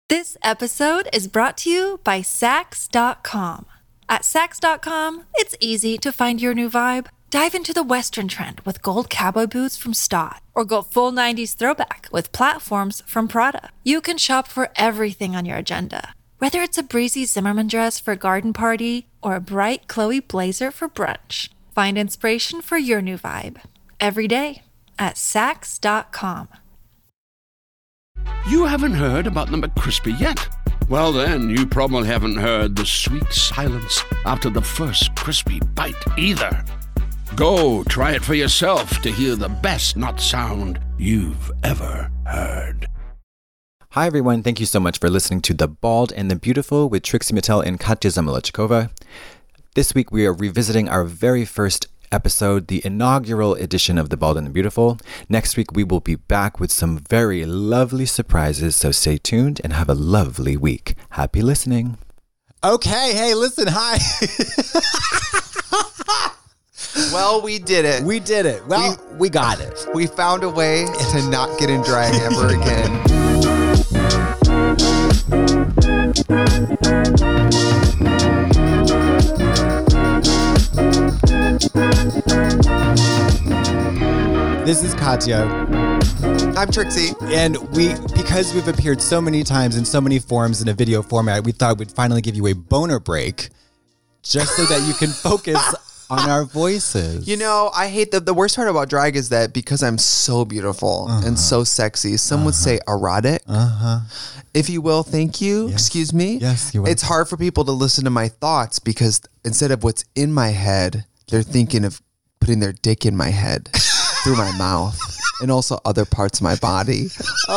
This episode is brought to you by Sax.com. At Sax.com, it's easy to find your new vibe. Dive into the Western trend with gold cowboy boots from Stott, or go full 90s throwback with platforms from Prada. You can shop for everything on your agenda, whether it's a breezy Zimmermann dress for a garden party or a bright Chloe blazer for brunch. Find inspiration for your new vibe every day at Sax.com. You haven't heard about the McCrispy yet? Well, then, you probably haven't heard the sweet silence after the first crispy bite either. Go try it for yourself to hear the best nut sound you've ever heard. Hi, everyone. Thank you so much for listening to The Bald and the Beautiful with Trixie Mattel and Katya Zamolodchikova. This week, we are revisiting our very first episode, the inaugural edition of The Bald and the Beautiful. Next week, we will be back with some very lovely surprises, so stay tuned and have a lovely week. Happy listening. Okay, hey, listen, hi. Well, we did it. We did it. Well, we got it. We found a way to not get in drag ever again. This is Katya. I'm Trixie. And because we've appeared so many times in so many forms in a video format, we thought we'd finally give you a boner break just so that you can focus on our voices. You know, I hate the worst part about drag is that because I'm so beautiful and so sexy, some would say erotic. If you will, thank you. Yes. Excuse me. Yes, you're welcome. It's hard for people to listen to my thoughts because instead of what's in my head, they're thinking of putting their dick in my head through my mouth and also other parts of my body.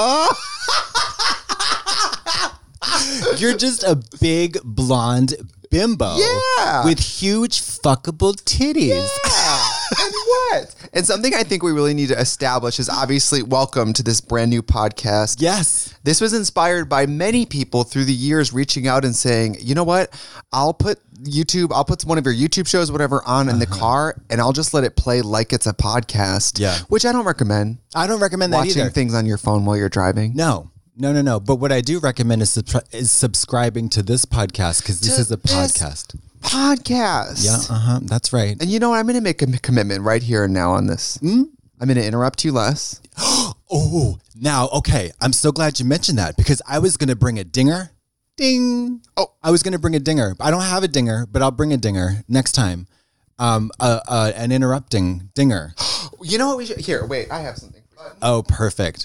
You're just a big blonde bimbo. Yeah. With huge fuckable titties. Yeah. And what? And something I think we really need to establish is obviously welcome to this brand new podcast. Yes. This was inspired by many people through the years reaching out and saying, you know what? I'll put one of your YouTube shows, whatever, on in the car, and I'll just let it play like it's a podcast. Yeah. Which I don't recommend. I don't recommend that Watching either. things on your phone while you're driving. No. But what I do recommend is subscribing to this podcast because this is a podcast. Yeah, That's right. And you know what? I'm going to make a commitment right here and now on this. I'm going to interrupt you less. Oh, now, okay. I'm so glad you mentioned that because I was going to bring a dinger. Ding. Oh, I was going to bring a dinger. I don't have a dinger, but I'll bring a dinger next time. An interrupting dinger. You know what we should... Here, wait. I have something. Oh, perfect.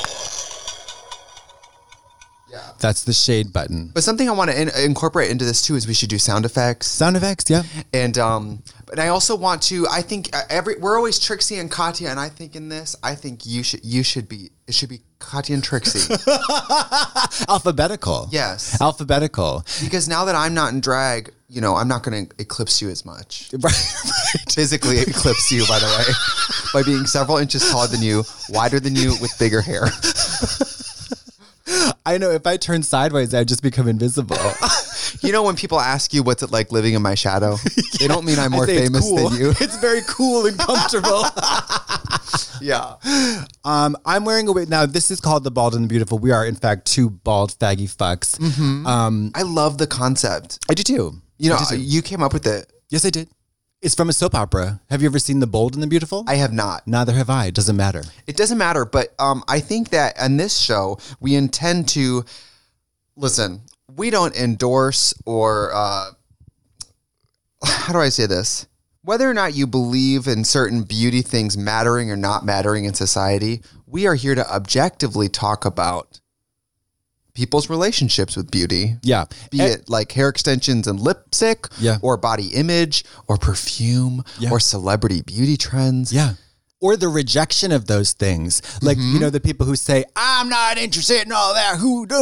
Yeah. That's the shade button. But something I want to incorporate into this too is we should do sound effects. Sound effects, yeah. And but I also want to. I think we're always Trixie and Katya, and I think in this, I think it should be Katya and Trixie. Alphabetical. Yes. Alphabetical. Because now that I'm not in drag, you know, I'm not going to eclipse you as much. Right. Physically eclipse you, by the way, by being several inches taller than you, wider than you, with bigger hair. I know if I turn sideways, I'd just become invisible. You know when people ask you what's it like living in my shadow? They don't mean I'm more famous cool. than you. It's very cool and comfortable. Yeah. I'm wearing a wig. Now, this is called The Bald and the Beautiful. We are, in fact, two bald faggy fucks. Mm-hmm. I love the concept. I do too. You know, you came up with it. Yes, I did. It's from a soap opera. Have you ever seen The Bold and the Beautiful? I have not. Neither have I. It doesn't matter. It doesn't matter, but I think that on this show, we intend to... Listen, we don't endorse or... how do I say this? Whether or not you believe in certain beauty things mattering or not mattering in society, we are here to objectively talk about people's relationships with beauty. Yeah. Be it like hair extensions and lipstick, Yeah. or body image, or perfume, Yeah. or celebrity beauty trends. Yeah. Or the rejection of those things. Like, you know, the people who say, I'm not interested in all that.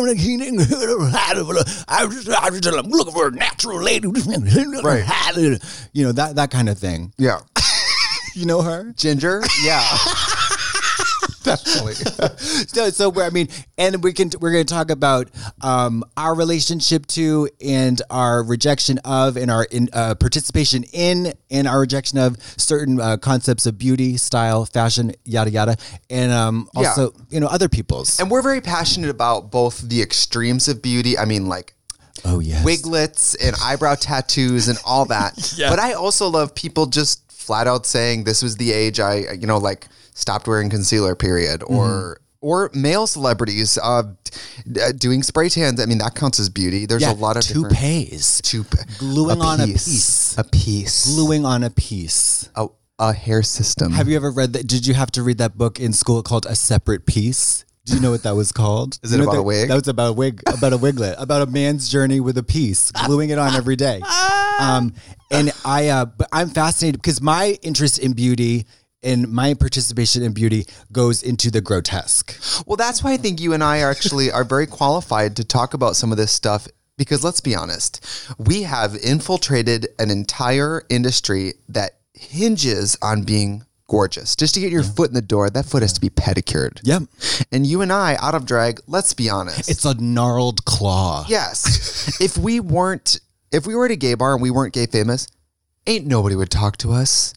I'm looking for a natural lady. Right. You know, that kind of thing. Yeah. You know her? Ginger? Yeah. Definitely. So and we're going to talk about our relationship to and our rejection of and our participation in and our rejection of certain concepts of beauty, style, fashion, yada yada, and also other people's. And we're very passionate about both the extremes of beauty. I mean, like. Oh yes. Wiglets and eyebrow tattoos and all that. Yeah. But I also love people just flat out saying this was the age I stopped wearing concealer, period. Or male celebrities doing spray tans. I mean, that counts as beauty. There's a lot of toupees. Gluing on a piece. A piece. Gluing on a piece. A hair system. Have you ever read that? Did you have to read that book in school called A Separate Piece? Do you know what that was called? Is it about a wig? That was about a wig, about a wiglet, about a man's journey with a piece, gluing it on every day. But I'm fascinated because my interest in beauty and my participation in beauty goes into the grotesque. Well, that's why I think you and I are very qualified to talk about some of this stuff. Because let's be honest, we have infiltrated an entire industry that hinges on being gorgeous. Just to get your foot in the door, that foot has to be pedicured. Yep. And you and I, out of drag, let's be honest. It's a gnarled claw. Yes. If we were at a gay bar and we weren't gay famous, ain't nobody would talk to us.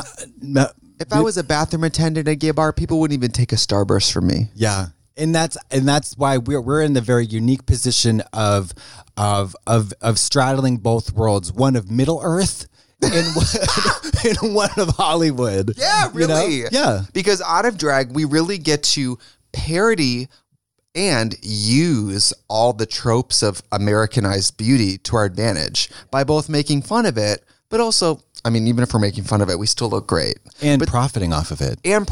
If I was a bathroom attendant at a gay bar, people wouldn't even take a Starburst from me. Yeah. And that's why we're in the very unique position of straddling both worlds, one of Middle Earth and one of Hollywood. Yeah, really. Yeah. Because out of drag, we really get to parody and use all the tropes of Americanized beauty to our advantage by both making fun of it, but also, I mean, even if we're making fun of it, we still look great. And profiting off of it. Yeah.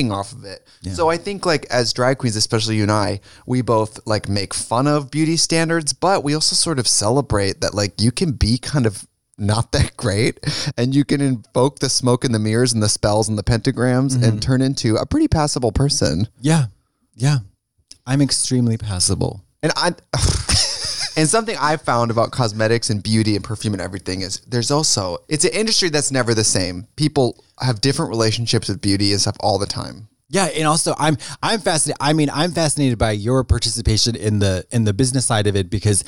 So I think like as drag queens, especially you and I, we both like make fun of beauty standards, but we also sort of celebrate that like you can be kind of not that great and you can invoke the smoke and the mirrors and the spells and the pentagrams and turn into a pretty passable person. Yeah. Yeah. I'm extremely passable. And and something I've found about cosmetics and beauty and perfume and everything is it's an industry that's never the same. People have different relationships with beauty and stuff all the time. Yeah, and also I'm fascinated. I mean, I'm fascinated by your participation in the business side of it because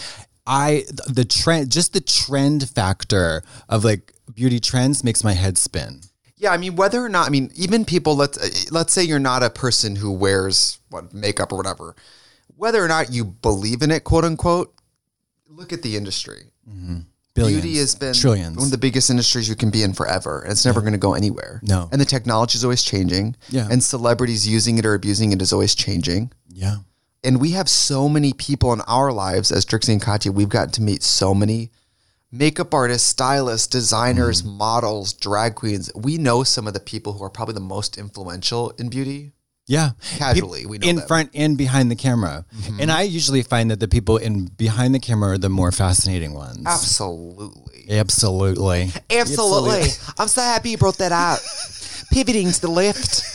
the trend factor of like beauty trends makes my head spin. Yeah, I mean, whether or not, I mean, even people, let's say you're not a person who wears makeup or whatever, whether or not you believe in it, quote unquote, look at the industry. Mm-hmm. Billions, beauty has been trillions. One of the biggest industries you can be in forever. And it's never going to go anywhere. No. And the technology is always changing. Yeah. And celebrities using it or abusing it is always changing. Yeah. And we have so many people in our lives as Trixie and Katya. We've gotten to meet so many makeup artists, stylists, designers, models, drag queens. We know some of the people who are probably the most influential in beauty. Yeah. Casually, we know in them. front and behind the camera. Mm-hmm. And I usually find that the people behind the camera are the more fascinating ones. Absolutely. Absolutely. I'm so happy you brought that up. Pivoting to the left.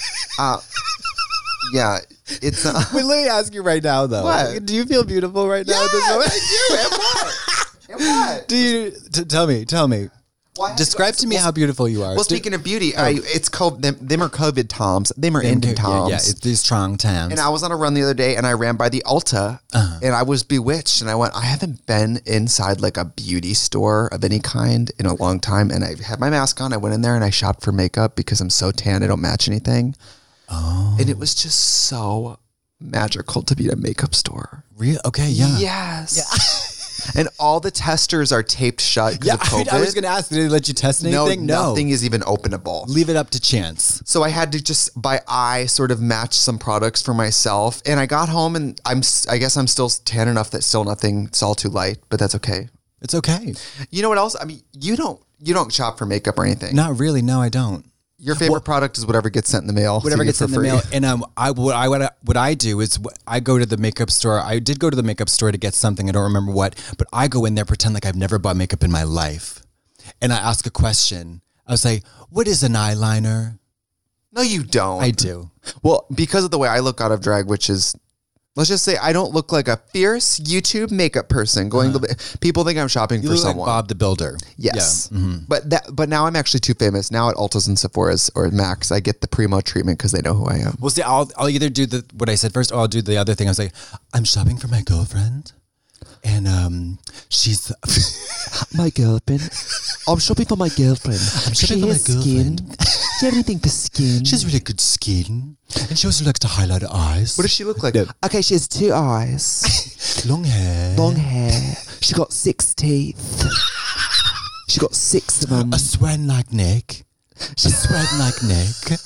Yeah. It's we literally ask you right now though. What? Do you feel beautiful right now? Yeah, I do. And what? Do you tell me. Well, describe to me how beautiful you are. Well, speaking of beauty, it's called them are COVID toms. Them are ending toms. Yeah, it's these strong times. And I was on a run the other day, and I ran by the Ulta, and I was bewitched. And I went, I haven't been inside like a beauty store of any kind in a long time. And I had my mask on. I went in there and I shopped for makeup because I'm so tan, I don't match anything. Oh, and it was just so magical to be at a makeup store. Really? Okay, yeah. Yes. Yeah. And all the testers are taped shut because of COVID. I was going to ask, did they let you test anything? No, nothing is even openable. Leave it up to chance. So I had to just by eye sort of match some products for myself. And I got home and I guess I'm still tan enough that still nothing, it's all too light, but that's okay. It's okay. You know what else? I mean, you don't shop for makeup or anything. Not really. No, I don't. Your favorite product is whatever gets sent in the mail. Whatever gets in the mail. And what I do is I go to the makeup store. I did go to the makeup store to get something. I don't remember what, but I go in there, pretend like I've never bought makeup in my life. And I ask a question. I was like, what is an eyeliner? No, you don't. I do. Well, because of the way I look out of drag, which is Let's just say I don't look like a fierce YouTube makeup person. People think I'm shopping You for look like someone. Bob the Builder. Yes. Yeah. Mm-hmm. But now I'm actually too famous. Now at Ulta's and Sephora's or Max, I get the primo treatment because they know who I am. Well, see, I'll either do what I said first, or I'll do the other thing. I was like, I'm shopping for my girlfriend, and she's My girlfriend. I'm shopping for my girlfriend. I'm shopping for my girlfriend. Do you have anything for skin? She has really good skin, and she also likes to highlight her eyes. What does she look like? Okay, she has 2 eyes. Long hair. Long hair. She got 6 teeth. She got 6 of them. A swan like neck. She's swan like neck.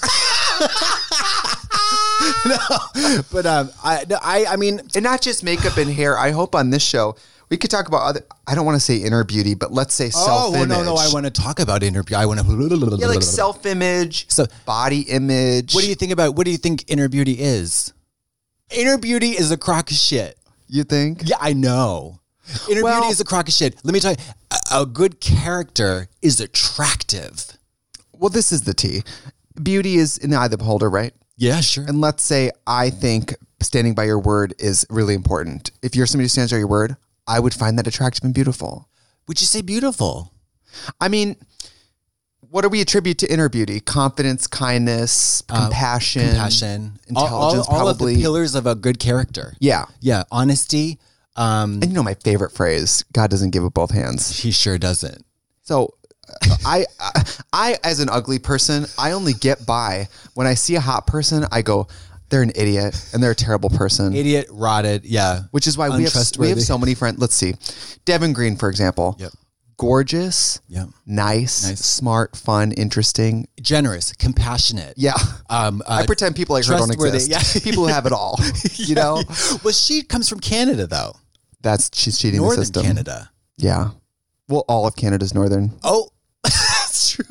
No, but I mean, And not just makeup and hair. I hope on this show we could talk about other. I don't want to say inner beauty, but let's say self-image. no. I want to talk about interview. I want to. Yeah, like self-image, body image. What do you think inner beauty is? Inner beauty is a crock of shit. You think? Yeah, I know. Inner beauty is a crock of shit. Let me tell you, a good character is attractive. Well, this is the tea. Beauty is in the eye of the beholder, right? Yeah, sure. And let's say I think standing by your word is really important. If you're somebody who stands by your word, I would find that attractive and beautiful. Would you say beautiful? I mean, what do we attribute to inner beauty? Confidence, kindness, compassion, intelligence, all probably. of the pillars of a good character. Yeah. Yeah, honesty. And you know my favorite phrase, God doesn't give with both hands. He sure doesn't. So I as an ugly person, I only get by when I see a hot person, I go, they're an idiot and they're a terrible person. Idiot, rotted, yeah. Which is why we have so many friends. Let's see. Devin Green, for example. Yep. Gorgeous. Yep. Nice. Smart, fun, interesting. Generous, compassionate. Yeah. I pretend people like her don't exist. Yeah. People who have it all. You know? Well, she comes from Canada, though. She's cheating Northern the system. Canada. Yeah. Well, all of Canada's northern. Oh, that's true.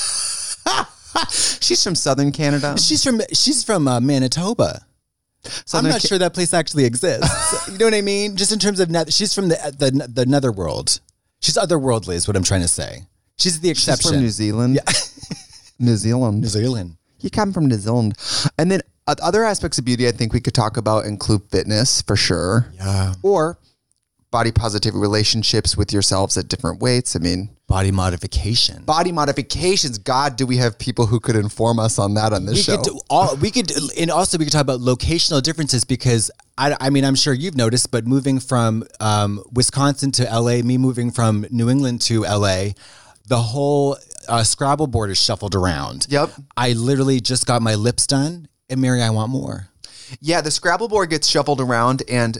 She's from Southern Canada. She's from Manitoba. I'm not sure that place actually exists. You know what I mean? Just in terms of she's from the netherworld. She's otherworldly, is what I'm trying to say. She's the exception. She's from New Zealand. Yeah. New Zealand. New Zealand. You come from New Zealand. And then other aspects of beauty I think we could talk about include fitness for sure. Yeah. Or body positivity, relationships with yourselves at different weights. I mean, body modification. Body modifications. God, do we have people who could inform us on that on this show? We could talk about locational differences because I mean, I'm sure you've noticed, but moving from Wisconsin to LA, me moving from New England to LA, the whole Scrabble board is shuffled around. Yep. I literally just got my lips done, and Mary, I want more. Yeah, the Scrabble board gets shuffled around, and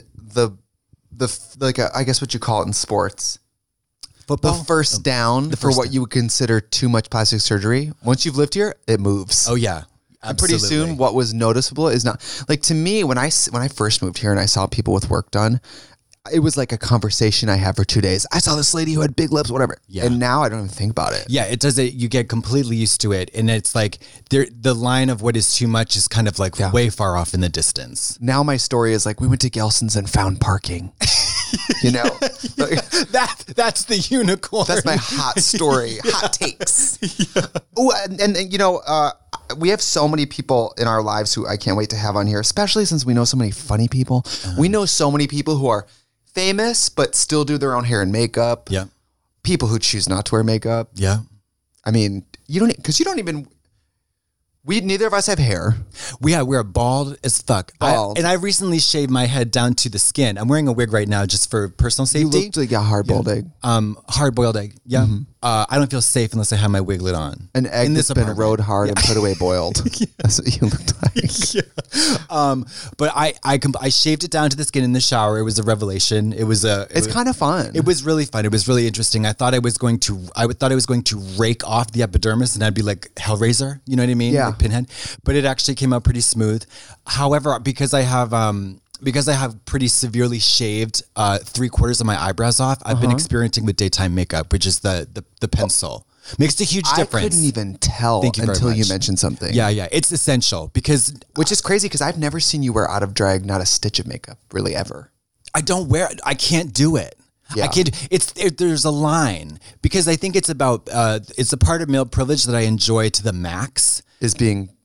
I guess what you call it in sports. Football? The first down for what you would consider too much plastic surgery. Once you've lived here, it moves. Oh yeah. And pretty soon what was noticeable is not like to me when I first moved here and I saw people with work done, it was like a conversation I had for 2 days. I saw this lady who had big lips, whatever. Yeah. And now I don't even think about it. Yeah, it does it. You get completely used to it. And it's like the line of what is too much is kind of like way far off in the distance. Now my story is like we went to Gelson's and found parking. You know, that's the unicorn. That's my hot story. Hot takes. Yeah. Oh, and you know, we have so many people in our lives who I can't wait to have on here, especially since we know so many funny people. We know so many people who are famous but still do their own hair and makeup. Yeah. People who choose not to wear makeup. Yeah. I mean, you don't even. Neither of us have hair. We're bald as fuck. Bald. I recently shaved my head down to the skin. I'm wearing a wig right now just for personal safety. You look like a hard-boiled egg. Hard-boiled egg. Yeah. Mm-hmm. I don't feel safe unless I have my wiglet on. An egg that's been rode hard and put away boiled. That's what you look like. Yeah. But I shaved it down to the skin in the shower. It was a revelation. It's kind of fun. It was really fun. It was really interesting. I thought I was going to rake off the epidermis and I'd be like Hellraiser. You know what I mean? Yeah. Like Pinhead. But it actually came out pretty smooth. However, because I have pretty severely shaved 3/4 of my eyebrows off, I've been experimenting with daytime makeup, which is the pencil. Makes a huge difference. I couldn't even tell until you mentioned something. Yeah. It's essential which is crazy because I've never seen you wear out of drag not a stitch of makeup, really ever. I don't wear it. I can't do it. Yeah. I can't. There's a line because I think it's about it's a part of male privilege that I enjoy to the max. Is being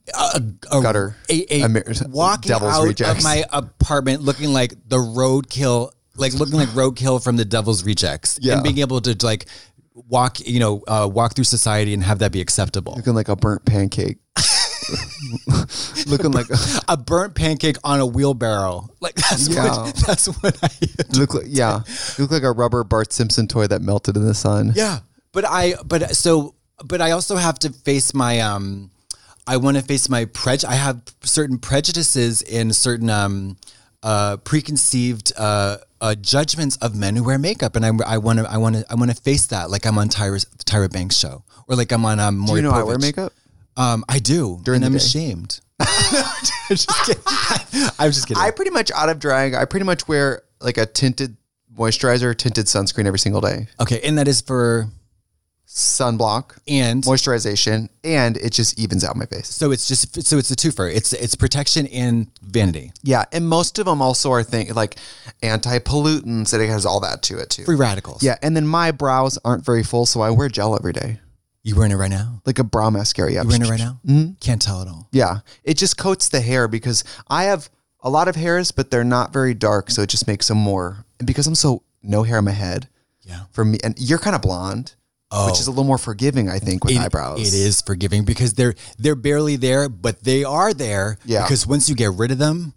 Gutter. Walking Devil's out Rejects. of my apartment looking like the roadkill, looking like roadkill from the Devil's Rejects, Yeah. and being able to like walk through society and have that be acceptable. Looking like a burnt pancake. Looking like A burnt pancake on a wheelbarrow. Like that's what I look like a rubber Bart Simpson toy that melted in the sun. Yeah. But I also have to face my I want to face my I have certain prejudices and certain preconceived judgments of men who wear makeup, and I want to face that, like I'm on Tyra Banks' show, or like I'm on Do you know I wear makeup? I do, During and the I'm day. ashamed. I'm just kidding. I'm just kidding. I pretty much out of drying. I pretty much wear like a tinted moisturizer, tinted sunscreen every single day. Okay, and that is for Sunblock and moisturization, and it just evens out my face. so it's a twofer. It's protection and vanity. Yeah, and most of them also are like anti-pollutants, and it has all that to it too. Free radicals. Yeah, and then my brows aren't very full, so I wear gel every day, You wearing it right now? like a brow mascara. Yeah, You wearing it right now? Mhm. Can't tell at all. Yeah, it just coats the hair because I have a lot of hairs, but they're not very dark, so it just makes them more. And because I'm so no hair on my head, Yeah. for me, and you're kind of blonde, which is a little more forgiving, I think, with eyebrows. It is forgiving because they're barely there, but they are there. Yeah. Because once you get rid of them,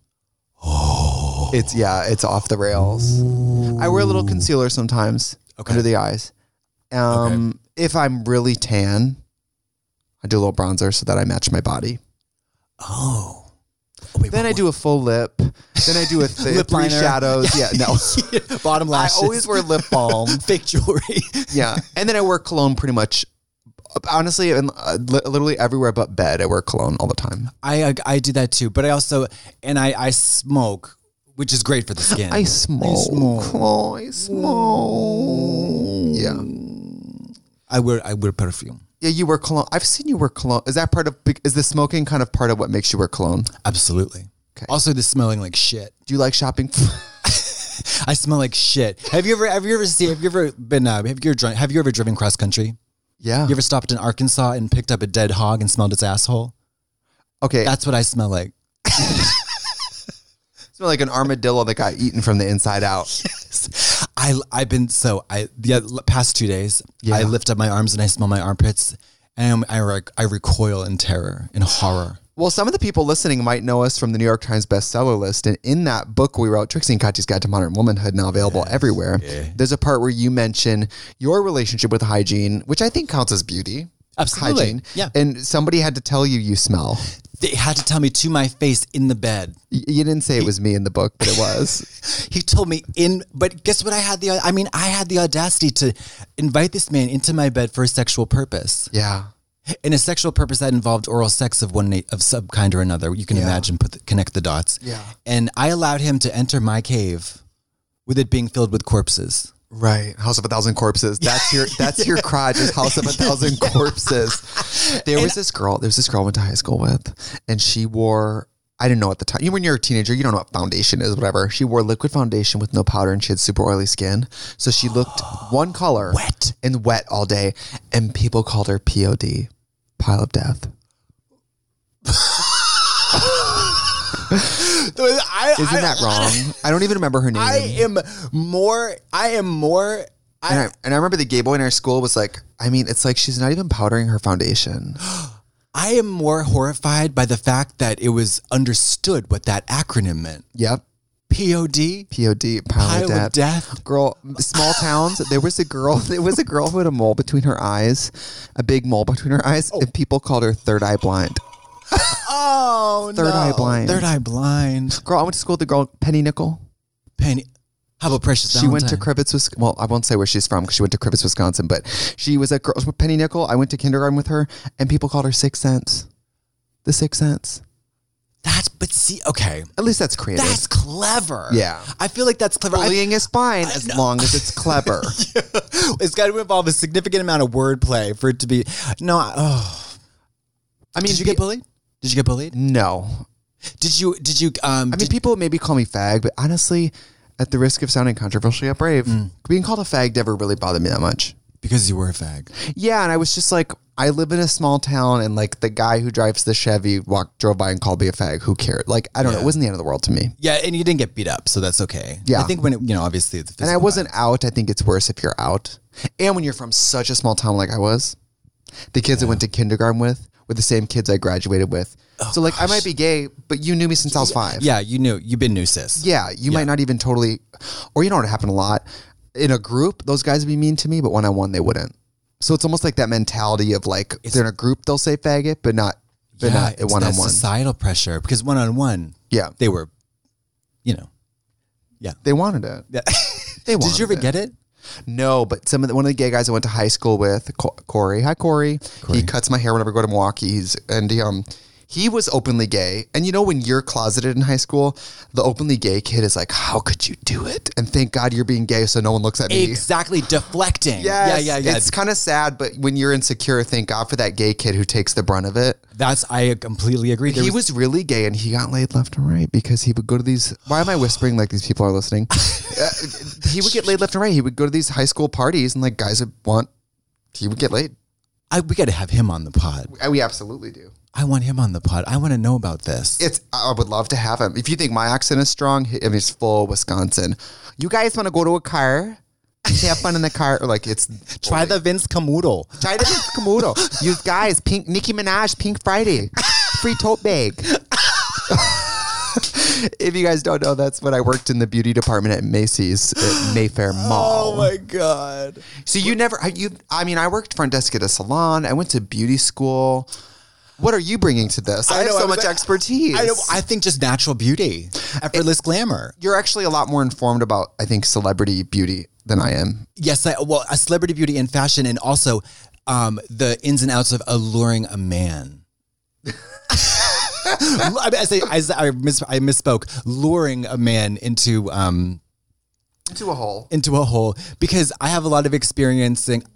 It's off the rails. I wear a little concealer sometimes under the eyes. If I'm really tan, I do a little bronzer so that I match my body. wait, Then I do a full lip. Then I do a Lip three liner. shadows. Yeah, no. bottom I lashes. always wear lip balm. fake jewelry. Yeah, and then I wear cologne pretty much. Honestly, literally everywhere but bed, I wear cologne all the time. I do that too, but I also I smoke, which is great for the skin. I smoke. I smoke. Yeah. I wear perfume. Yeah, you wear cologne. I've seen you wear cologne. Is that part of? Is the smoking kind of part of what makes you wear cologne? Absolutely. Okay. Also, the smelling like shit. Do you like shopping? I smell like shit. Have you ever driven cross country? Yeah. You ever stopped in Arkansas and picked up a dead hog and smelled its asshole? Okay. That's what I smell like. Smell like an armadillo that got eaten from the inside out. The past 2 days, Yeah. I lift up my arms and I smell my armpits, and I recoil in terror, in horror. Well, some of the people listening might know us from the New York Times bestseller list. And in that book we wrote, Trixie and Katya's Guide to Modern Womanhood, now available everywhere, there's a part where you mention your relationship with hygiene, which I think counts as beauty. Absolutely. Hygiene. Yeah. And somebody had to tell you smell. They had to tell me to my face in the bed. You didn't say it was me in the book, but it was. He told me but guess what? I had the audacity to invite this man into my bed for a sexual purpose. Yeah. In a sexual purpose that involved oral sex of some kind or another. You can imagine, connect the dots. Yeah. And I allowed him to enter my cave with it being filled with corpses. Right. House of a Thousand Corpses. That's your crotch is House of a Thousand Corpses. There was this girl I went to high school with, and she wore, I didn't know at the time. When you're a teenager, you don't know what foundation is, whatever. She wore liquid foundation with no powder, and she had super oily skin. So she looked one color. Wet all day. And people called her POD. Pile of death. Isn't that wrong? I don't even remember her name. I am more. And I remember the gay boy in our school was like, it's like she's not even powdering her foundation. I am more horrified by the fact that it was understood what that acronym meant. Yep. POD? POD, pile of death. Girl, small towns, there was a girl who had a mole between her eyes, a big mole between her eyes, and people called her third eye blind. Oh, Third eye blind. Third eye blind. Girl, I went to school with the girl, Penny Nickel. How about Precious She Valentine? went to Crivitz, Wisconsin. Well, I won't say where she's from because she went to Crivitz, Wisconsin, but she was a girl, Penny Nickel. I went to kindergarten with her, and people called her Sixth Sense. The Sixth Sense. Okay. At least that's creative. That's clever. Yeah. I feel like that's clever. Bullying is fine as long as it's clever. It's got to involve a significant amount of wordplay for it to be. No. Did you get bullied? Did you get bullied? No. Did you? People maybe call me fag, but honestly, at the risk of sounding controversial yet brave, being called a fag never really bothered me that much. Because you were a fag. Yeah, and I was just like, I live in a small town, and like the guy who drives the Chevy drove by and called me a fag. Who cared? Like, I don't know. It wasn't the end of the world to me. Yeah, and you didn't get beat up, so that's okay. Yeah. I think when it, obviously it's And I wasn't out. I think it's worse if you're out. And when you're from such a small town like I was, the kids I went to kindergarten with were the same kids I graduated with. So like, I might be gay, but you knew me since I was 5. Yeah, you've been new sis. Yeah, you might not even totally, or you know what happened a lot? In a group, those guys would be mean to me, but one-on-one, they wouldn't. So it's almost like that mentality of like, if they're in a group, they'll say faggot, but not It's one-on-one. that societal pressure because one-on-one, they were, They wanted it. Yeah. They wanted Did you ever get it? No, but one of the gay guys I went to high school with, Corey. Hi, Corey. He cuts my hair whenever I go to Milwaukee. He was openly gay. And you know, when you're closeted in high school, the openly gay kid is like, how could you do it? And thank God you're being gay so no one looks at me. Exactly. Deflecting. Yes. Yeah. It's kind of sad, but when you're insecure, thank God for that gay kid who takes the brunt of it. I completely agree. He was really gay and he got laid left and right because he would go to these, why am I whispering like these people are listening? He would get laid left and right. He would go to these high school parties and like guys he would get laid. We got to have him on the pod. We absolutely do. I want him on the pod. I want to know about this. I would love to have him. If you think my accent is strong, he's full Wisconsin. You guys want to go to a car? Have fun in the car. Or like Try the Vince Camuto. Try the Vince Camuto. You guys, Nicki Minaj, Pink Friday. Free tote bag. If you guys don't know, that's when I worked in the beauty department at Macy's at Mayfair Mall. Oh my God. So I worked front desk at a salon. I went to beauty school. What are you bringing to this? I have so much expertise. I think just natural beauty, effortless glamour. You're actually a lot more informed about, I think, celebrity beauty than I am. Yes, a celebrity beauty and fashion, and also the ins and outs of alluring a man. I misspoke. Luring a man into a hole. Into a hole, because I have a lot of experience with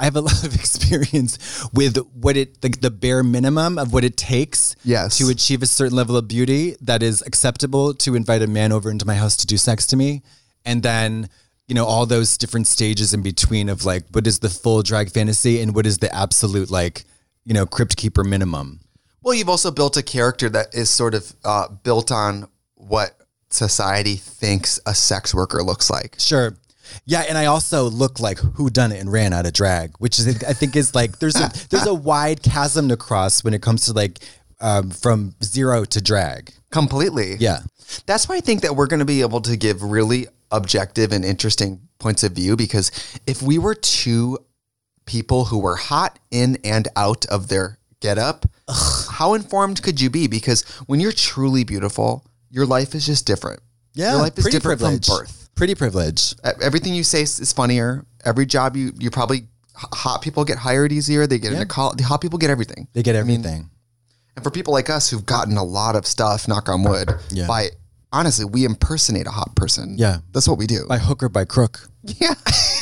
what the bare minimum of what it takes to achieve a certain level of beauty that is acceptable to invite a man over into my house to do sex to me. And then, all those different stages in between of like, what is the full drag fantasy and what is the absolute crypt keeper minimum. Well, you've also built a character that is sort of built on what society thinks a sex worker looks like. Sure. Yeah, and I also look like whodunit and ran out of drag, which is, I think, is like there's a wide chasm to cross when it comes to like from zero to drag. Completely. Yeah. That's why I think that we're going to be able to give really objective and interesting points of view, because if we were two people who were hot in and out of their getup, how informed could you be? Because when you're truly beautiful, your life is just different. Yeah, your life is different privilege. from birth. Pretty privilege. Everything you say is funnier. Every job you probably, hot people get hired easier. They get into college. Hot people get everything. They get everything. And for people like us who've gotten a lot of stuff, knock on wood, honestly, we impersonate a hot person. Yeah. That's what we do. By hook or by crook. Yeah.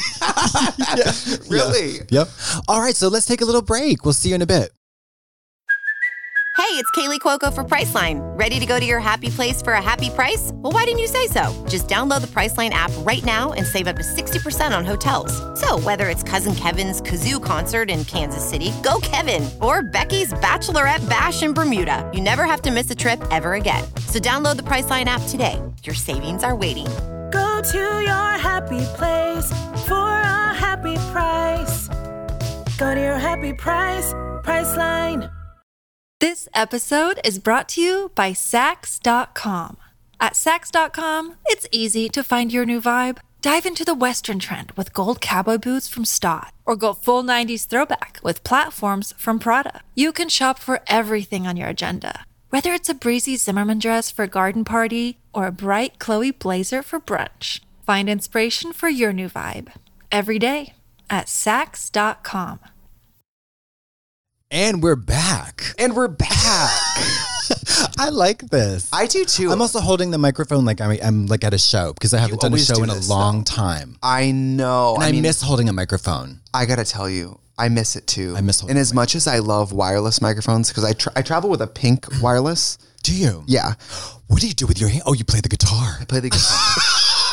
Really? Yep. All right, so let's take a little break. We'll see you in a bit. Hey, it's Kaylee Cuoco for Priceline. Ready to go to your happy place for a happy price? Well, why didn't you say so? Just download the Priceline app right now and save up to 60% on hotels. So whether it's Cousin Kevin's Kazoo Concert in Kansas City, go Kevin, or Becky's Bachelorette Bash in Bermuda, you never have to miss a trip ever again. So download the Priceline app today. Your savings are waiting. Go to your happy place for a happy price. Go to your happy price, Priceline. This episode is brought to you by Sax.com. At Sax.com, it's easy to find your new vibe. Dive into the Western trend with gold cowboy boots from Stott, or go full 90s throwback with platforms from Prada. You can shop for everything on your agenda, whether it's a breezy Zimmermann dress for a garden party or a bright Chloe blazer for brunch. Find inspiration for your new vibe every day at Sax.com. And we're back. I like this. I do too. I'm also holding the microphone like I'm like at a show, because I haven't done a show in a long time. I know. And I miss holding a microphone. I got to tell you, I miss it too. I miss holding And as much as I love wireless microphones, because I travel with a pink wireless. Do you? Yeah. What do you do with your hand? Oh, you play the guitar. I play the guitar.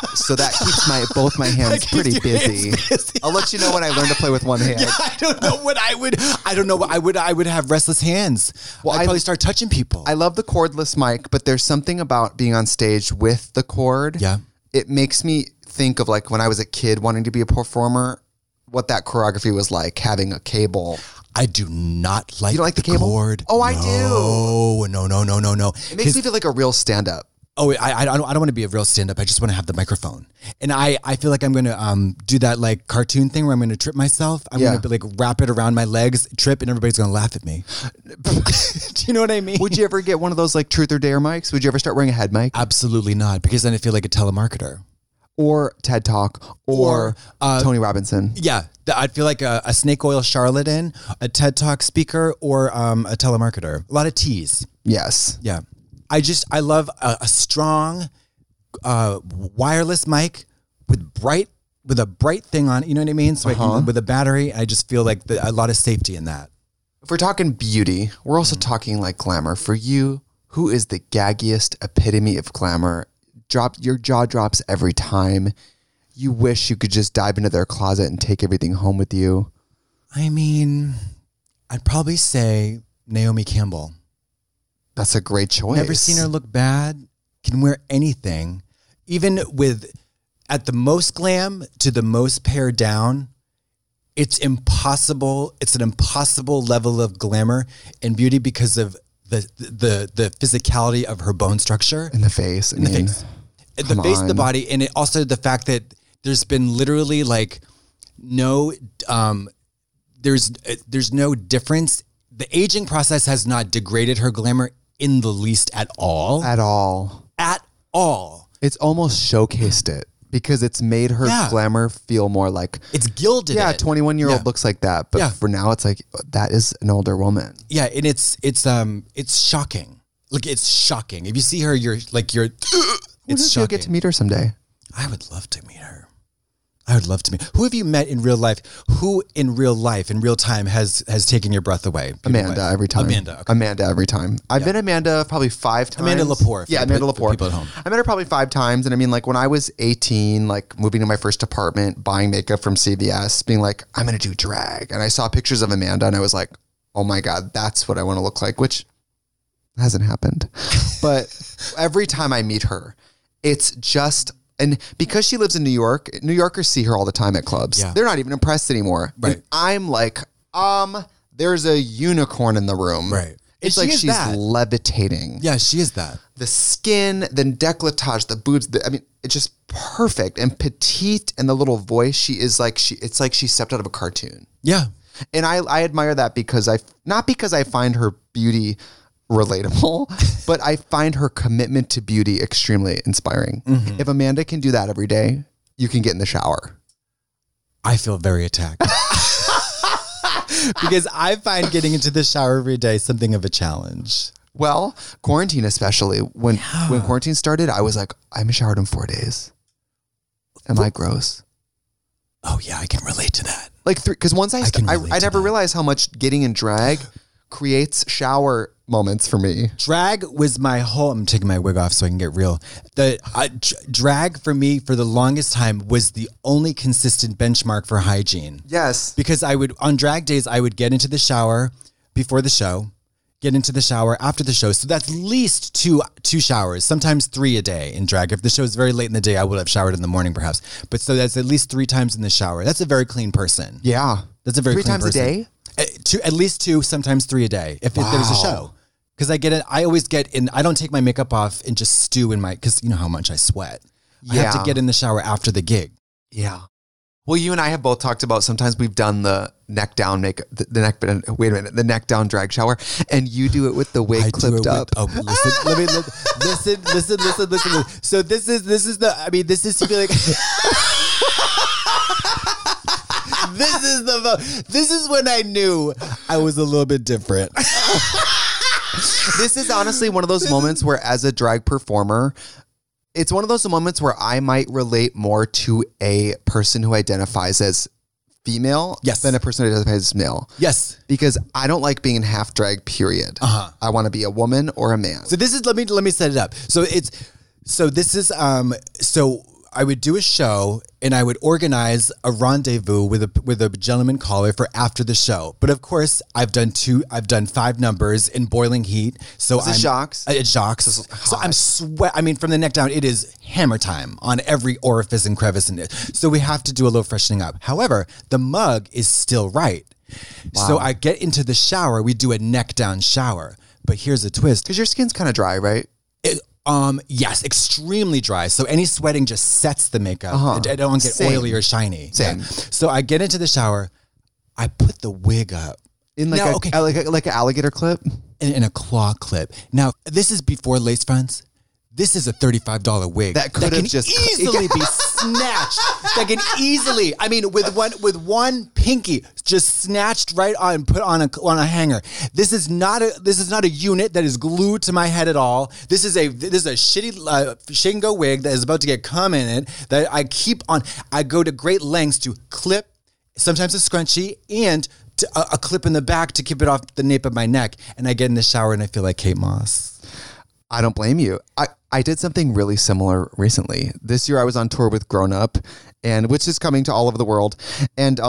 so that keeps both my hands pretty busy. I'll let you know when I learn to play with one hand. Yeah, I don't know what I would. I don't know what I would have restless hands. Well, I'd probably start touching people. I love the cordless mic, but there's something about being on stage with the cord. Yeah. It makes me think of like when I was a kid wanting to be a performer, what that choreography was like, having a cable. I do not like, you don't like the cable? Cord. Oh, I do. No. It makes me feel like a real stand-up. Oh, I don't want to be a real stand-up. I just want to have the microphone. And I feel like I'm going to do that like cartoon thing where I'm going to trip myself. I'm going to like wrap it around my legs, trip, and everybody's going to laugh at me. Do you know what I mean? Would you ever get one of those like truth or dare mics? Would you ever start wearing a head mic? Absolutely not, because then I feel like a telemarketer. Or TED Talk or Tony Robinson. Yeah, I'd feel like a snake oil charlatan, a TED Talk speaker, or a telemarketer. A lot of T's. Yes. Yeah. I love a strong wireless mic with a bright thing on it. You know what I mean? So I can, with a battery, I just feel like a lot of safety in that. If we're talking beauty, we're also talking like glamour. For you, who is the gaggiest epitome of glamour? Your jaw drops every time. You wish you could just dive into their closet and take everything home with you. I mean, I'd probably say Naomi Campbell. That's a great choice. Never seen her look bad. Can wear anything. Even with at the most glam to the most pared down, it's impossible. It's an impossible level of glamour and beauty because of the physicality of her bone structure. In the face. In the face. The face of the body, and it also the fact that there's been literally like no there's no difference. The aging process has not degraded her glamour in the least at all. At all. It's almost showcased it because it's made her glamour feel more like it's gilded. Yeah, 21-year-old looks like that, but for now it's like that is an older woman. Yeah, and it's shocking. Like it's shocking. If you see her, you're it's shocking. You'll get to meet her someday. I would love to meet her. Who have you met in real life? Who in real life, in real time, has taken your breath away? Amanda every time. Okay. Amanda every time. I've been Amanda probably 5 times. Amanda Lepore. Yeah, Amanda Lepore. People at home. I met her probably 5 times. And I mean, like when I was 18, like moving to my first apartment, buying makeup from CVS, being like, I'm going to do drag. And I saw pictures of Amanda and I was like, oh my God, that's what I want to look like, which hasn't happened. But every time I meet her, it's just... And because she lives in New York, New Yorkers see her all the time at clubs. Yeah. They're not even impressed anymore. Right. And I'm like, there's a unicorn in the room. Right. It's like she's levitating. Yeah, she is that. The skin, the décolletage, the boobs, it's just perfect and petite, and the little voice. It's like she stepped out of a cartoon. Yeah. And I admire that because not because I find her beauty relatable, but I find her commitment to beauty extremely inspiring. Mm-hmm. If Amanda can do that every day, you can get in the shower. I feel very attacked. Because I find getting into the shower every day something of a challenge. Well, quarantine especially. When quarantine started, I was like, I haven't showered in 4 days. Am I gross? Oh yeah, I can relate to that. Like because once I never realized how much getting in drag creates shower moments for me. Drag was my whole... I'm taking my wig off so I can get real. Drag for me for the longest time was the only consistent benchmark for hygiene. Yes. Because on drag days, I would get into the shower before the show, get into the shower after the show. So that's at least two showers, sometimes 3 a day in drag. If the show is very late in the day, I would have showered in the morning perhaps. But so that's at least 3 times in the shower. That's a very clean person. Yeah. That's a very 3 clean times person. a day? At least 2, sometimes 3 a day if there's a show. Because I always get in, I don't take my makeup off and just stew in because you know how much I sweat. I have to get in the shower after the gig. Yeah. Well, you and I have both talked about sometimes we've done the neck down makeup, the neck down drag shower, and you do it with the wig clipped up. Listen. So this is to be like... This is when I knew I was a little bit different. This is honestly one of those moments where as a drag performer, it's one of those moments where I might relate more to a person who identifies as female than a person who identifies as male. Yes. Because I don't like being in half drag, period. Uh-huh. I want to be a woman or a man. So this is, let me set it up. So do a show and I would organize a rendezvous with a gentleman caller for after the show. But of course, I've done 5 numbers in boiling heat. So Is it Jacques? It's Jacques. So I'm I mean, from the neck down, it is hammer time on every orifice and crevice in it. So we have to do a little freshening up. However, the mug is still right. Wow. So I get into the shower. We do a neck down shower. But here's a twist. Because your skin's kind of dry, right? Yes, extremely dry. So any sweating just sets the makeup. I don't get oily or shiny. Same. Yeah. So I get into the shower. I put the wig up. In like like an alligator clip? In a claw clip. Now, this is before lace fronts. This is a $35 wig that could have just easily be snatched. That can easily, I mean, with one pinky just snatched right on, put on a hanger. This is not a unit that is glued to my head at all. This is a shitty Shingo wig that is about to get cum in it that I keep on. I go to great lengths to clip, sometimes a scrunchie, and a clip in the back to keep it off the nape of my neck. And I get in the shower and I feel like Kate Moss. I don't blame you. I did something really similar recently. This year I was on tour with Grown Up, and which is coming to all over the world. And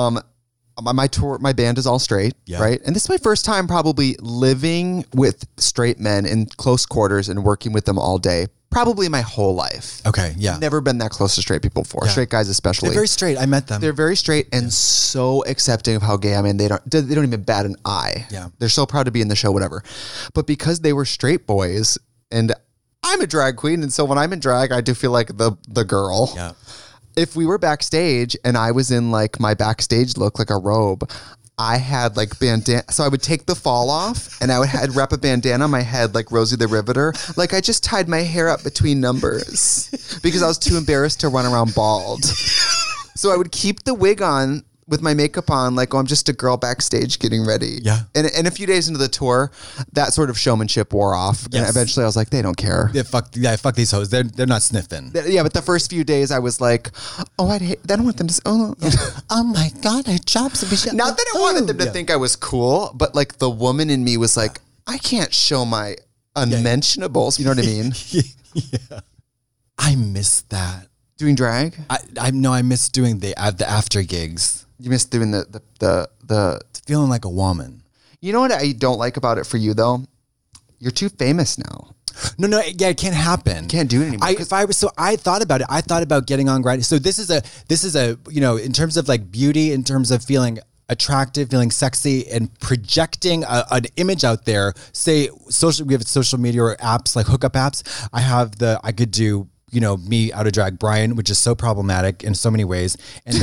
my band is all straight, right? And this is my first time probably living with straight men in close quarters and working with them all day. Probably my whole life. Okay, yeah. Never been that close to straight people before. Yeah. Straight guys especially. They're very straight. I met them. They're very straight and so accepting of how gay I am. They don't even bat an eye. Yeah. They're so proud to be in the show, whatever. But because they were straight boys, and I'm a drag queen, and so when I'm in drag, I do feel like the girl. Yeah. If we were backstage and I was in like my backstage look, like a robe, I had like bandana. So I would take the fall off and I would wrap a bandana on my head like Rosie the Riveter. Like I just tied my hair up between numbers because I was too embarrassed to run around bald. So I would keep the wig on with my makeup on, like, oh, I'm just a girl backstage getting ready. Yeah. And a few days into the tour, that sort of showmanship wore off. Yes. And eventually I was like, they don't care. Yeah, fuck these hoes. They're not sniffing. Yeah, but the first few days I was like, oh, I don't want them to, oh my God, I dropped some shit. Not that I wanted them to think I was cool, but like the woman in me was like, I can't show my unmentionables. You know what I mean? Yeah. I miss that. Doing drag? I miss doing the after gigs. You miss doing the feeling like a woman. You know what I don't like about it for you though? You're too famous now. No, yeah, it can't happen. Can't do it anymore. I thought about it. I thought about getting on Grindr. So this is a in terms of like beauty, in terms of feeling attractive, feeling sexy, and projecting an image out there. Say we have social media or apps like hookup apps. I could do. Me out of drag, Brian, which is so problematic in so many ways. And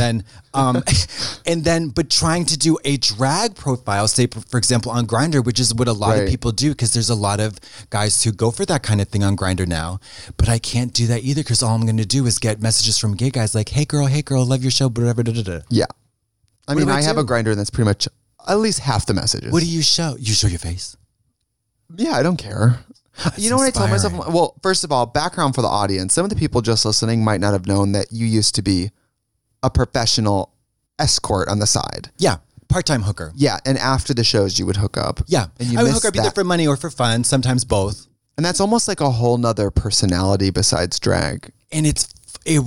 then, but trying to do a drag profile, say, for example, on Grindr, which is what a lot of people do, because there's a lot of guys who go for that kind of thing on Grindr now. But I can't do that either, because all I'm going to do is get messages from gay guys like, hey girl, love your show, whatever. Yeah. I mean, I have a Grindr that's pretty much at least half the messages. What do you show? You show your face? Yeah, I don't care. That's you know what I told myself? Well, first of all, background for the audience. Some of the people just listening might not have known that you used to be a professional escort on the side. Yeah. Part-time hooker. Yeah. And after the shows, you would hook up. Yeah. And I would hook up either for money or for fun, sometimes both. And that's almost like a whole nother personality besides drag. And and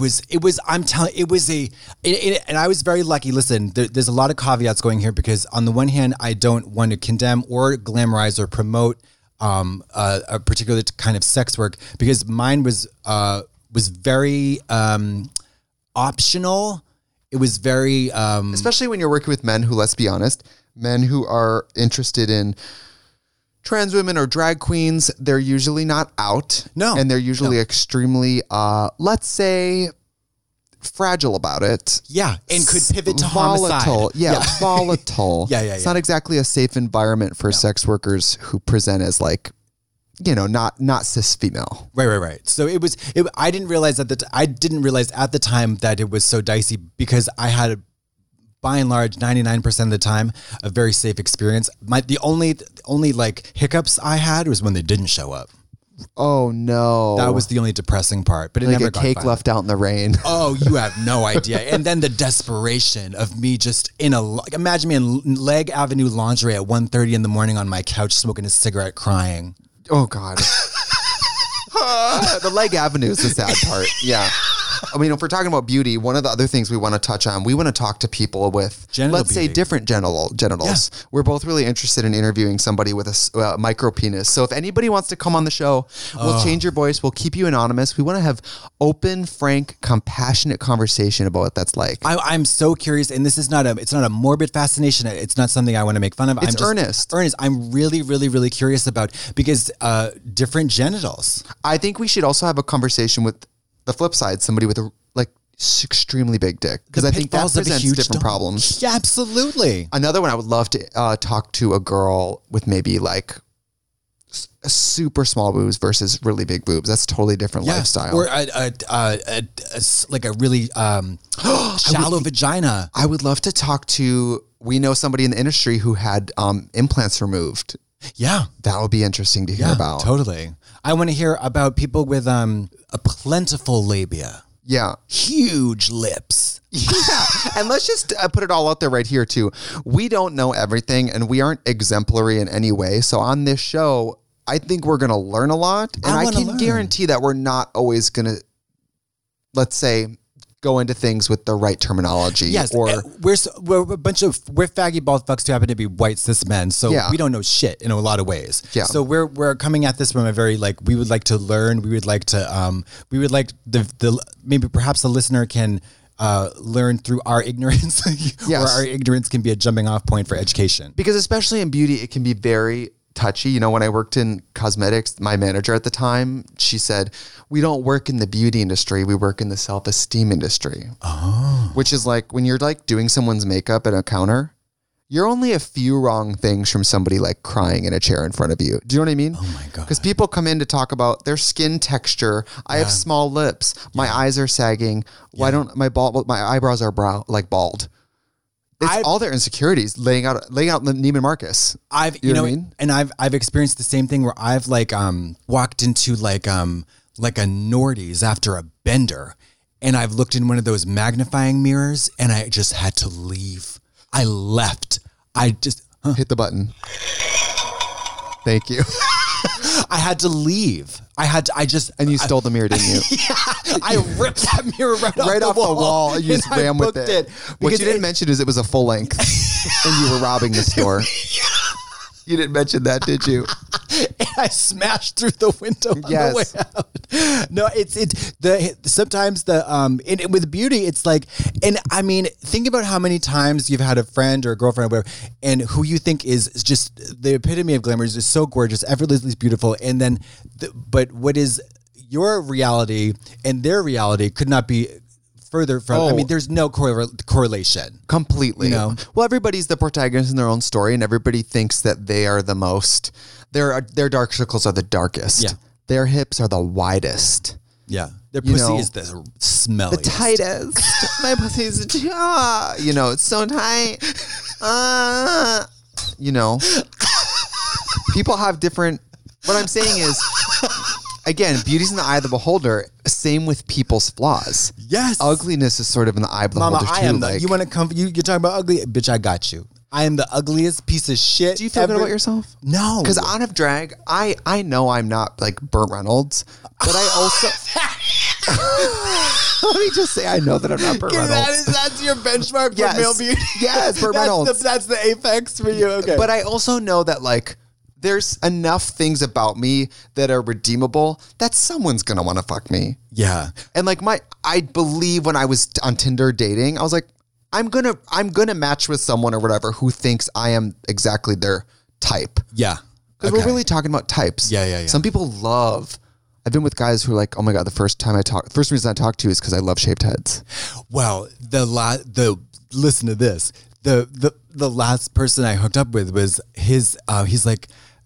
I was very lucky. Listen, there's a lot of caveats going here, because on the one hand, I don't want to condemn or glamorize or promote a particular kind of sex work, because mine was very optional. It was very especially when you're working with men who, let's be honest, men who are interested in trans women or drag queens, they're usually not out. No. And they're usually extremely let's say fragile about it. Yeah. And could pivot to volatile. homicide. Yeah. Volatile. Yeah. It's not exactly a safe environment for sex workers who present as like, not cis female. Right. So I didn't realize at the time that it was so dicey, because I had, by and large, 99% of the time, a very safe experience. The only like hiccups I had was when they didn't show up. Oh no. That was the only depressing part, but it like never a got cake violent. left out in the rain. Oh, you have no idea. And then the desperation of me just imagine me in Leg Avenue lingerie at 1:30 in the morning on my couch, smoking a cigarette, crying. Oh God. The Leg Avenue is the sad part. Yeah. I mean, if we're talking about beauty, one of the other things we want to touch on, we want to talk to people with, let's say, different genitals. Yeah. We're both really interested in interviewing somebody with a micro penis. So if anybody wants to come on the show, we'll change your voice. We'll keep you anonymous. We want to have open, frank, compassionate conversation about what that's like. I'm so curious, and this is it's not a morbid fascination. It's not something I want to make fun of. It's earnest. I'm really, really, really curious about, because different genitals. I think we should also have a conversation with the flip side, somebody with a extremely big dick, because I think that presents different problems. Yeah, absolutely. Another one, I would love to talk to a girl with maybe like a super small boobs versus really big boobs. That's a totally different lifestyle. Or like a really shallow vagina. I would love to talk to. We know somebody in the industry who had implants removed. Yeah, that would be interesting to hear about. Totally. I want to hear about people with a plentiful labia. Yeah. Huge lips. Yeah. And let's just put it all out there right here too. We don't know everything and we aren't exemplary in any way. So on this show, I think we're going to learn a lot. And I can guarantee that we're not always going to, let's say, go into things with the right terminology. Yes, or we're faggy bald fucks who happen to be white cis men, so we don't know shit in a lot of ways. Yeah. So we're coming at this from a very we would like to learn. We would like to the maybe perhaps the listener can learn through our ignorance, or our ignorance can be a jumping off point for education. Because especially in beauty, it can be very touchy. You know, when I worked in cosmetics, my manager at the time, she said, we don't work in the beauty industry. We work in the self-esteem industry. Oh. Which is like when you're like doing someone's makeup at a counter, you're only a few wrong things from somebody like crying in a chair in front of you. Do you know what I mean? Oh my God. Because people come in to talk about their skin texture. I have small lips. My eyes are sagging. Why don't my eyebrows are bald? It's all their insecurities laying out the Neiman Marcus. You know what I mean? And I've experienced the same thing where I've walked into like a Nordy's after a bender, and I've looked in one of those magnifying mirrors and I just had to leave. I left. I just hit the button. Thank you. I had to leave. And you stole the mirror, didn't you? Yeah. I ripped that mirror right off the wall. And you just ran with it. What you didn't mention is it was a full length and you were robbing the store. You didn't mention that, did you? And I smashed through the window on the way out. No, sometimes with beauty, it's like, and I mean, think about how many times you've had a friend or a girlfriend or whatever, and who you think is just the epitome of glamour, is just so gorgeous, effortlessly beautiful, and then, but what is your reality and their reality could not be further from. I mean, there's no correlation. Completely. You know? Well, everybody's the protagonist in their own story, and everybody thinks that they are the most. Their dark circles are the darkest. Yeah. Their hips are the widest. Yeah. Their pussy is the smelliest. The tightest. My pussy is it's so tight. People have different. What I'm saying is. Again, beauty's in the eye of the beholder. Same with people's flaws. Yes. Ugliness is sort of in the eye of the beholder too. You want to come? You're talking about ugly, bitch. I got you. I am the ugliest piece of shit. Do you feel good about yourself? No. Because on of drag, I know I'm not like Burt Reynolds, but I also. Let me just say, I know that I'm not Burt Reynolds. That's your benchmark for male beauty. Yes, Burt Reynolds. That's the apex for you. Okay. But I also know that there's enough things about me that are redeemable that someone's going to want to fuck me. Yeah. And I believe when I was on Tinder dating, I was like, I'm going to match with someone or whatever who thinks I am exactly their type. Yeah. Because we're really talking about types. Yeah. Some people I've been with guys who are like, oh my God, the first reason I talk to you is because I love shaved heads. Well, listen to this. The last person I hooked up with was he's like,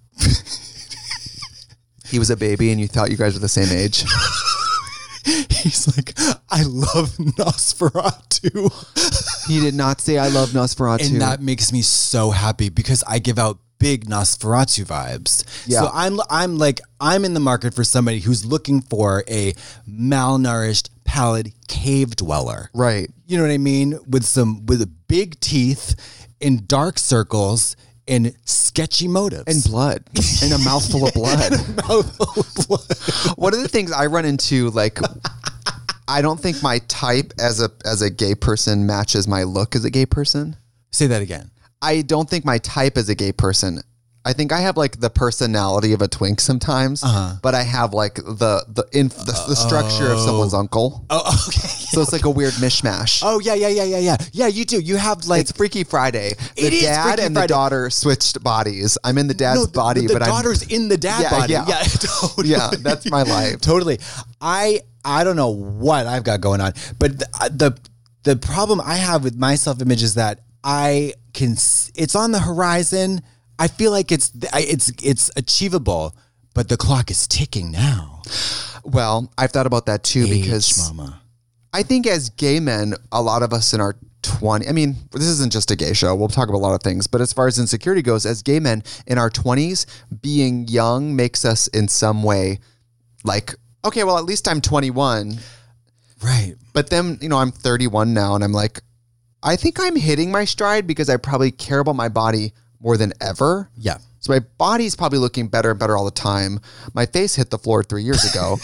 he was a baby and you thought you guys were the same age. He's like, I love Nosferatu. He did not say I love Nosferatu. And that makes me so happy because I give out big Nosferatu vibes. Yeah. So I'm in the market for somebody who's looking for a malnourished, pallid cave dweller. Right. You know what I mean? With big teeth in dark circles and sketchy motives. And blood. And a mouthful of blood. One of the things I run into, I don't think my type as a gay person matches my look as a gay person. Say that again. I don't think my type as a gay person. I think I have like the personality of a twink sometimes, but I have like the structure of someone's uncle. Oh, okay. So it's like a weird mishmash. Oh, yeah. Yeah, you do. You have like... It's Freaky Friday. It The is dad Freaky and Friday. the daughter switched bodies. I'm in the dad's body, the but daughter's in the dad body. Yeah. Yeah, totally. Yeah, that's my life. Totally. I don't know what I've got going on, but the problem I have with my self-image is that it's on the horizon. I feel like it's achievable, but the clock is ticking now. Well, I've thought about that too because mama. I think as gay men, a lot of us in our 20s, I mean, this isn't just a gay show. We'll talk about a lot of things, but as far as insecurity goes, as gay men in our 20s, being young makes us in some way like, okay, well, at least I'm 21. Right. But then, I'm 31 now and I'm like, I think I'm hitting my stride because I probably care about my body more than ever. Yeah. So my body's probably looking better and better all the time. My face hit the floor 3 years ago,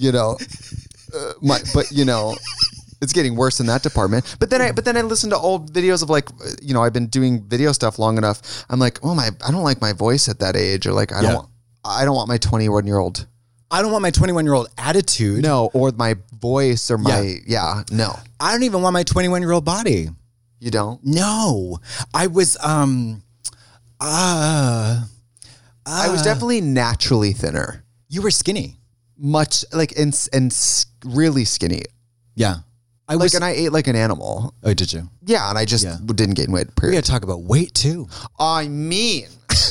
it's getting worse in that department. But then I listen to old videos of like, I've been doing video stuff long enough. I'm like, I don't like my voice at that age, or like, I don't want my 21-year-old. I don't want my 21-year-old attitude. No, or my voice or my, no. I don't even want my 21-year-old body. You don't? No. I was, I was definitely naturally thinner. You were skinny. Much like, and really skinny. Yeah. And I ate like an animal. Oh, did you? Yeah, and I just didn't gain weight, We period. got to talk about weight too. I mean.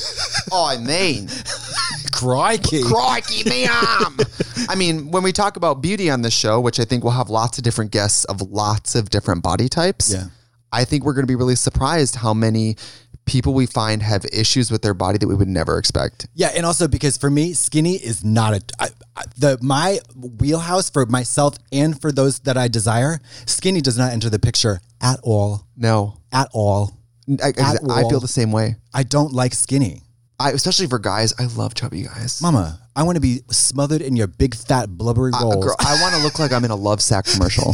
Crikey. Crikey, ma'am. I mean, when we talk about beauty on this show, which I think we'll have lots of different guests of lots of different body types. Yeah. I think we're going to be really surprised how many people we find have issues with their body that we would never expect. Yeah, and also because for me, skinny is not my wheelhouse for myself and for those that I desire. Skinny does not enter the picture at all. No. At all. I feel the same way. I don't like skinny. Especially for guys, I love chubby guys. Mama, I want to be smothered in your big fat blubbery rolls. Girl, I want to look like I'm in a Love Sack commercial.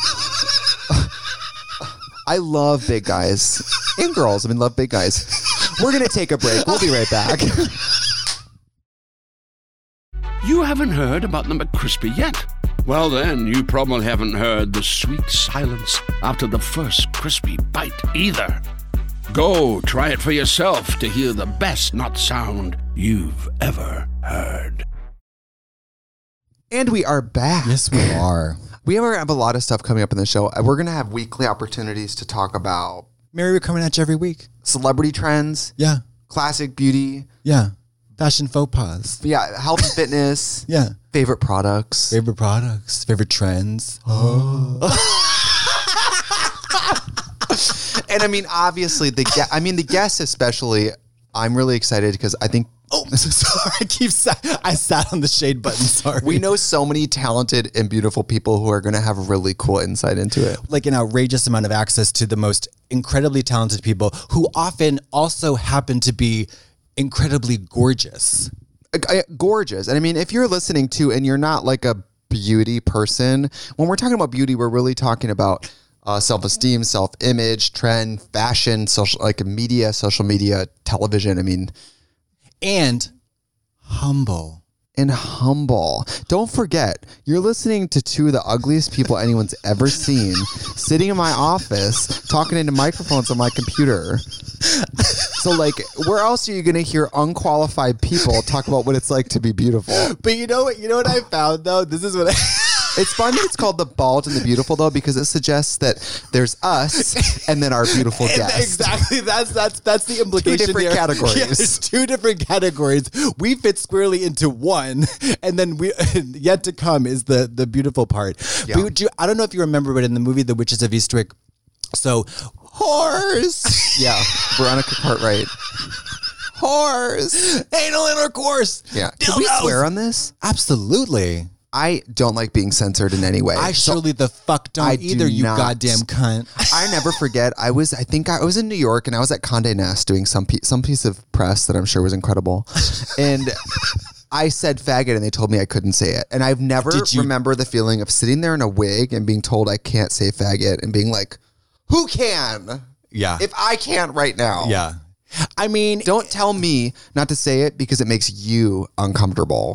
I love big guys and girls. Love big guys. We're going to take a break. We'll be right back. You haven't heard about the McCrispy yet? Well, then, you probably haven't heard the sweet silence after the first crispy bite either. Go try it for yourself to hear the best nut sound you've ever heard. And we are back. Yes, we are. We have a lot of stuff coming up in the show. We're going to have weekly opportunities to talk about Mary, we're coming at you every week. celebrity trends, Yeah. classic beauty, Yeah. Fashion faux pas. health and fitness, Yeah. favorite products. Favorite products, favorite trends. And obviously the guests especially, I'm really excited because I think Sorry, I sat on the shade button. Sorry. we know so many talented and beautiful people who are going to have really cool insight into it. Like an outrageous amount of access to the most incredibly talented people who often also happen to be incredibly gorgeous. Gorgeous. And if you're listening to, and you're not like a beauty person, when we're talking about beauty, we're really talking about self-esteem, self-image, trend, fashion, social media, television. And humble. And humble. Don't forget, you're listening to two of the ugliest people anyone's ever seen, sitting in my office, talking into microphones on my computer. So, where else are you going to hear unqualified people talk about what it's like to be beautiful? But you know what I found though? This is what It's fun that it's called The Bald and the Beautiful, though, because it suggests that there's us and then our beautiful guest. Exactly. That's the implication. Two different here. categories. Yeah, there's two different categories. We fit squarely into one, and then yet to come is the beautiful part. Yeah. I don't know if you remember, but in the movie The Witches of Eastwick, so horse. Yeah, Veronica Cartwright. Horse. Anal intercourse. Yeah. Can we swear on this? Absolutely. I don't like being censored in any way. I surely the fuck don't I do either, you not. goddamn cunt. I never forget. I think I was in New York and I was at Condé Nast doing some piece of press that I'm sure was incredible. And I said faggot and they told me I couldn't say it. And I've never remember the feeling of sitting there in a wig and being told I can't say faggot and being like, who can? Yeah. If I can't right now. Yeah. I mean, don't tell me not to say it because it makes you uncomfortable.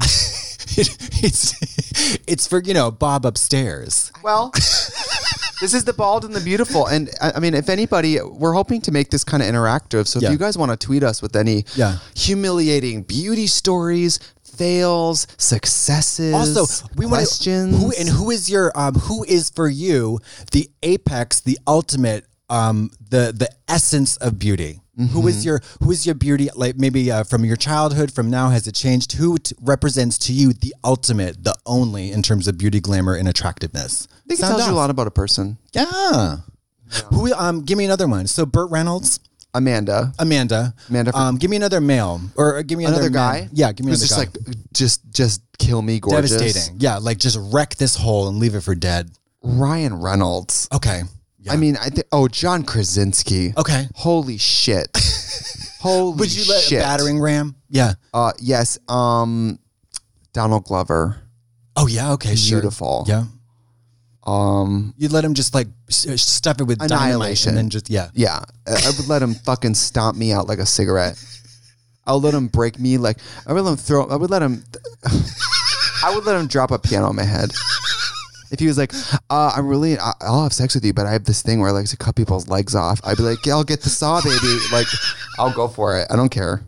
It's for, Bob upstairs. Well, this is the Bald and the Beautiful. And I mean, if anybody, we're hoping to make this kind of interactive. So if you guys want to tweet us with any humiliating beauty stories, fails, successes, also we questions. Who is for you the apex, the ultimate, the essence of beauty? Mm-hmm. Who is your beauty, like maybe from your childhood, from now, has it changed? Who represents to you the ultimate, the only in terms of beauty, glamour, and attractiveness? I think it tells you a lot about a person. Yeah. Who? Give me another one. So Burt Reynolds, Amanda. Give me another male, or give me another guy. Yeah, give me another guy. Just kill me, gorgeous. Devastating. Yeah, like just wreck this hole and leave it for dead. Ryan Reynolds. Okay. Yeah. I mean, John Krasinski. Okay. Holy shit. Holy shit. Would you let a battering ram? Yeah. Yes. Donald Glover. Oh yeah. Okay. Beautiful. Sure. Yeah. You'd let him just like stuff it with annihilation and then just Yeah. I would let him fucking stomp me out like a cigarette. I'll let him break me like I would let him drop a piano on my head. If he was like, I'll have sex with you, but I have this thing where I like to cut people's legs off. I'd be like, yeah, I'll get the saw, baby. Like, I'll go for it. I don't care.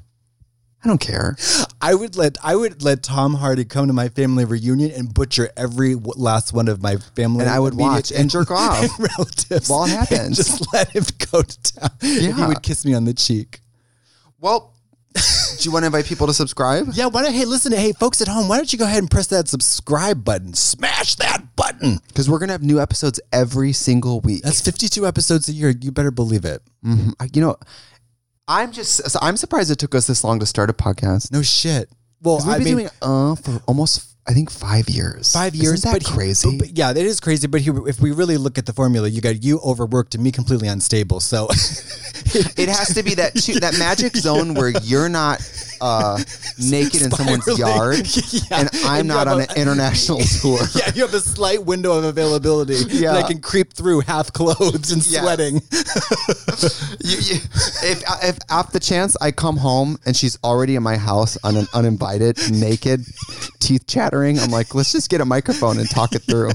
I would let Tom Hardy come to my family reunion and butcher every last one of my family. And I would watch and jerk off. And relatives. While it happens. Just let him go to town. Yeah. If he would kiss me on the cheek. Well, do you want to invite people to subscribe? Yeah, hey, folks at home, why don't you go ahead and press that subscribe button? Smash that button. Because we're going to have new episodes every single week. That's 52 episodes a year. You better believe it. Mm-hmm. I'm surprised it took us this long to start a podcast. No shit. Well, we've been doing for almost, I think, 5 years. 5 years. Isn't that crazy? But yeah, that is crazy. But if we really look at the formula, you got you overworked and me completely unstable. So it has to be that magic zone where you're not naked in someone's yard and I'm not on an international tour. Yeah, you have a slight window of availability that I can creep through half clothed and sweating. If off the chance I come home and she's already in my house uninvited, naked, teeth chattering, I'm like, let's just get a microphone and talk it through.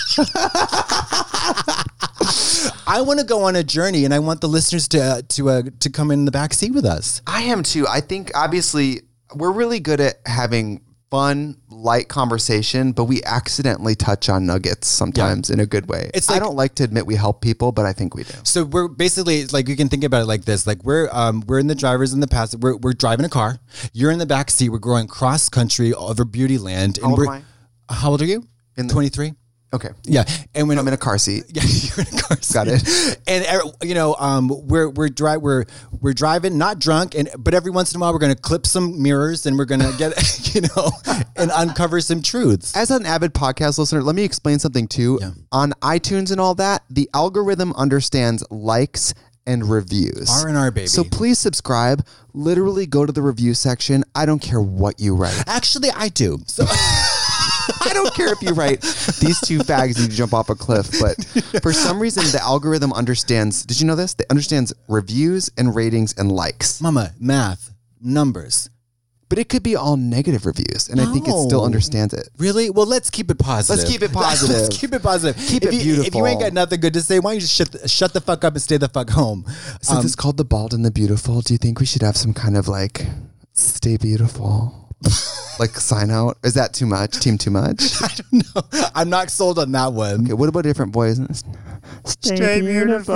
I want to go on a journey, and I want the listeners to come in the back seat with us. I am too. I think obviously we're really good at having fun, light conversation, but we accidentally touch on nuggets sometimes in a good way. It's I don't like to admit we help people, but I think we do. So we're basically like, you can think about it like this: like we're in the driver's in the passenger. We're driving a car. You're in the back seat. We're going cross country over beauty land. How old am I? How old are you? 23. Okay. Yeah, and when I'm in a car seat. Yeah, you're in a car seat. Got it. And we're driving, not drunk, but every once in a while we're going to clip some mirrors and we're going to get and uncover some truths. As an avid podcast listener, let me explain something too. Yeah. On iTunes and all that, the algorithm understands likes and reviews. R&R, baby. So please subscribe. Literally go to the review section. I don't care what you write. Actually, I do. So. I don't care if you write these two fags need to jump off a cliff, but for some reason the algorithm understands. Did you know this? It understands reviews and ratings and likes. Mama, math, numbers. But it could be all negative reviews, and I think it still understands it. Really? Well, let's keep it positive. Let's keep it positive. Let's keep it positive. Keep it beautiful. If you ain't got nothing good to say, why don't you just shut the fuck up and stay the fuck home? Since it's called The Bald and the Beautiful, do you think we should have some kind of like stay beautiful? Like sign out? Is that too much? Team too much? I don't know. I'm not sold on that one. Okay, what about a different voice? Stay beautiful.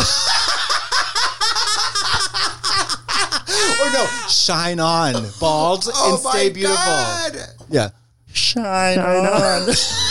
Or no, shine on, bald, and stay beautiful. God. Yeah. Shine on.